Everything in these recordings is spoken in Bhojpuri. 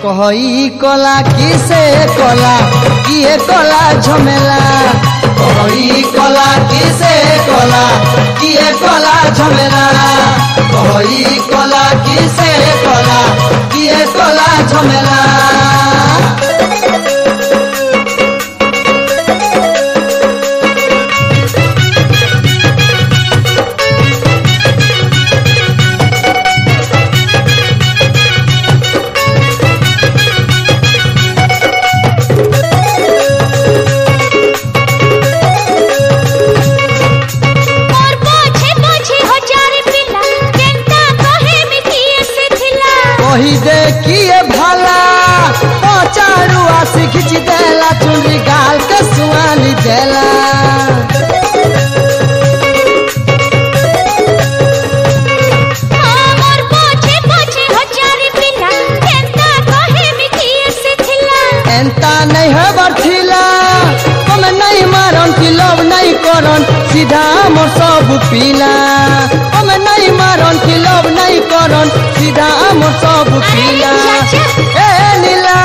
कहई कला किसे कला किए कला झमेला कहई कला किसे कला किए कला झमेला कहई कला किसे कला किए कला झमेला देखिए भला पचारुआ से खिंच देला चुनरी गाल के सुआली देला एंता नहीं है बरथिला कम नहीं मारन की लव नहीं करन सीधा मोर सब पीला कम नहीं मारन की लव नहीं करन सीधा मोर सब पीला ए नीला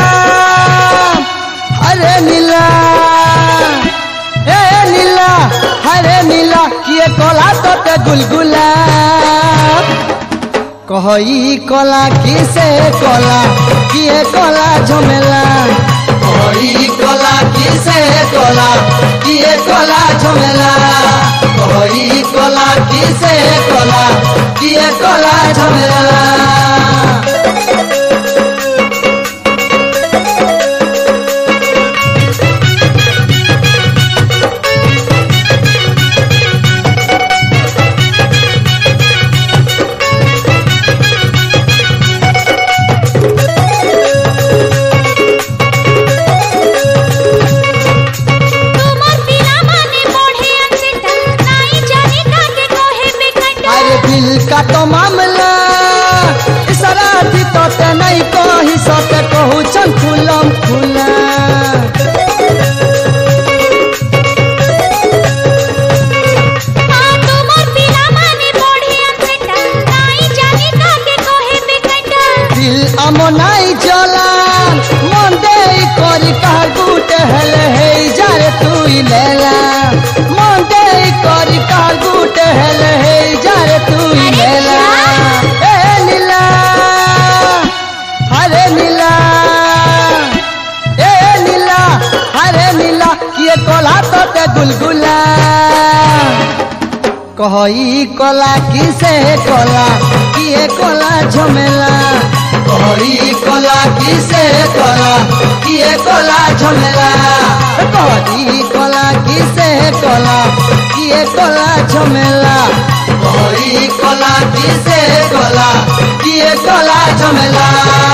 अरे नीला ए नीला अरे नीला किए कला तो गुलगुला कहई कला किसे कला किए कला झमेला कहई कला किसे कला किए कला झमेला कहई कला किसे कला किए कला झमेला का तो मामला शरारती तो नहीं कही सके कहू चल खुलम खुला दिल अमो नहीं जला मन दे करी कहा गुटे हेले हे जाए तू लेला मन दे करी कहा गुटे हेले हे जाए तू कला तो गुलगुला कहई कला किसे कला किए कला झमेला कहई कला किसे कला किए कला झमेला कहई कला किसे कला किए कला झमेला कहई कला किसे कला किए कला झमेला।